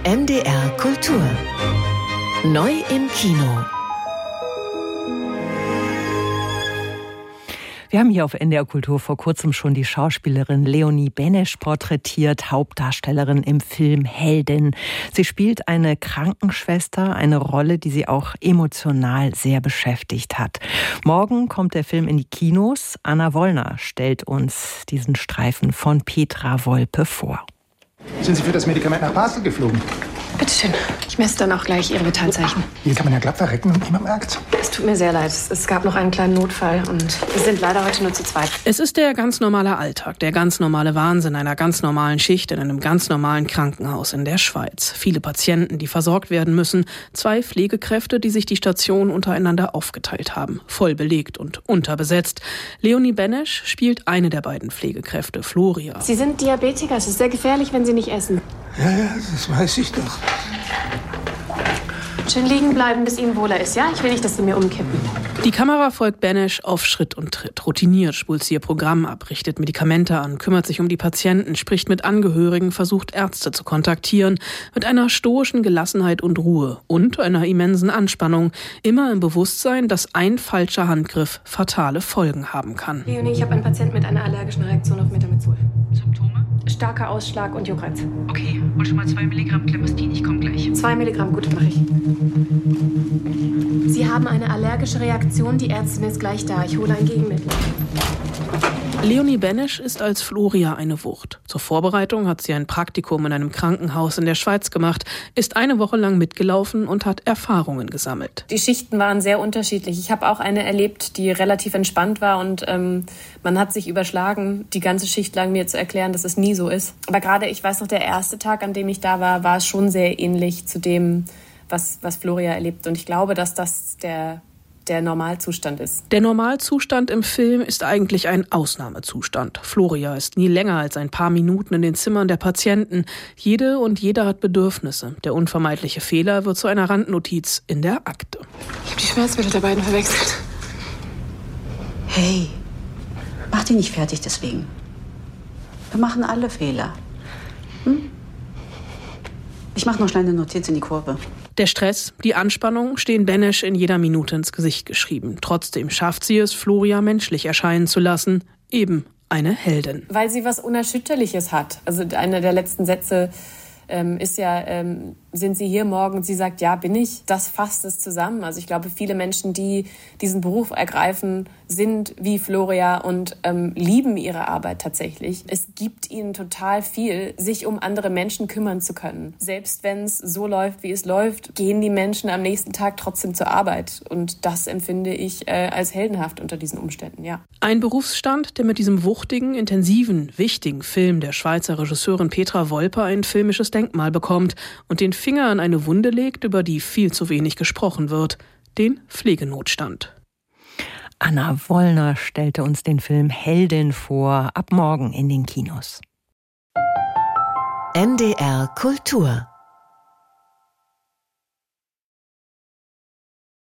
NDR Kultur. Neu im Kino. Wir haben hier auf NDR Kultur vor kurzem schon die Schauspielerin Leonie Benesch porträtiert, Hauptdarstellerin im Film Heldin. Sie spielt eine Krankenschwester, eine Rolle, die sie auch emotional sehr beschäftigt hat. Morgen kommt der Film in die Kinos. Anna Wollner stellt uns diesen Streifen von Petra Wolpe vor. Sind Sie für das Medikament nach Basel geflogen? Bitteschön. Ich messe dann auch gleich Ihre Vitalzeichen. Hier kann man ja glatt verrecken und niemand merkt's. Es tut mir sehr leid. Es gab noch einen kleinen Notfall und wir sind leider heute nur zu zweit. Es ist der ganz normale Alltag, der ganz normale Wahnsinn einer ganz normalen Schicht in einem ganz normalen Krankenhaus in der Schweiz. Viele Patienten, die versorgt werden müssen. 2 Pflegekräfte, die sich die Station untereinander aufgeteilt haben. Voll belegt und unterbesetzt. Leonie Benesch spielt eine der beiden Pflegekräfte, Floria. Sie sind Diabetiker. Es ist sehr gefährlich, wenn Sie nicht essen. Ja, das weiß ich doch. Schön liegen bleiben, bis Ihnen wohler ist, ja? Ich will nicht, dass Sie mir umkippen. Die Kamera folgt Benesch auf Schritt und Tritt. Routiniert spult sie ihr Programm ab, richtet Medikamente an, kümmert sich um die Patienten, spricht mit Angehörigen, versucht Ärzte zu kontaktieren. Mit einer stoischen Gelassenheit und Ruhe und einer immensen Anspannung. Immer im Bewusstsein, dass ein falscher Handgriff fatale Folgen haben kann. Leonie, ich habe einen Patienten mit einer allergischen Reaktion auf Metamizol. Symptome? Starker Ausschlag und Juckreiz. Okay, hol schon mal 2 Milligramm Clemistin, ich komme gleich. 2 Milligramm, gut, mache ich. Sie haben eine allergische Reaktion, die Ärztin ist gleich da. Ich hole ein Gegenmittel. Leonie Benesch ist als Floria eine Wucht. Zur Vorbereitung hat sie ein Praktikum in einem Krankenhaus in der Schweiz gemacht, ist eine Woche lang mitgelaufen und hat Erfahrungen gesammelt. Die Schichten waren sehr unterschiedlich. Ich habe auch eine erlebt, die relativ entspannt war und man hat sich überschlagen, die ganze Schicht lang mir zu erklären, dass es nie so ist. Aber gerade, ich weiß noch, der erste Tag, an dem ich da war, war es schon sehr ähnlich zu dem, was Floria erlebt. Und ich glaube, dass das der Normalzustand ist. Der Normalzustand im Film ist eigentlich ein Ausnahmezustand. Floria ist nie länger als ein paar Minuten in den Zimmern der Patienten. Jede und jeder hat Bedürfnisse. Der unvermeidliche Fehler wird zu einer Randnotiz in der Akte. Ich habe die Schmerzmittel der beiden verwechselt. Hey, mach dich nicht fertig deswegen. Wir machen alle Fehler. Ich mache noch schnell eine Notiz in die Kurve. Der Stress, die Anspannung stehen Benesch in jeder Minute ins Gesicht geschrieben. Trotzdem schafft sie es, Floria menschlich erscheinen zu lassen. Eben eine Heldin. Weil sie was Unerschütterliches hat. Also einer der letzten Sätze ist ja, sind Sie hier morgen? Sie sagt, ja, bin ich. Das fasst es zusammen. Also ich glaube, viele Menschen, die diesen Beruf ergreifen, sind wie Floria und lieben ihre Arbeit tatsächlich. Es gibt ihnen total viel, sich um andere Menschen kümmern zu können. Selbst wenn es so läuft, wie es läuft, gehen die Menschen am nächsten Tag trotzdem zur Arbeit. Und das empfinde ich als heldenhaft unter diesen Umständen, ja. Ein Berufsstand, der mit diesem wuchtigen, intensiven, wichtigen Film der Schweizer Regisseurin Petra Wolpe ein filmisches Denkmal bekommt und den Finger an eine Wunde legt, über die viel zu wenig gesprochen wird, den Pflegenotstand. Anna Wollner stellte uns den Film Heldin vor, ab morgen in den Kinos. NDR Kultur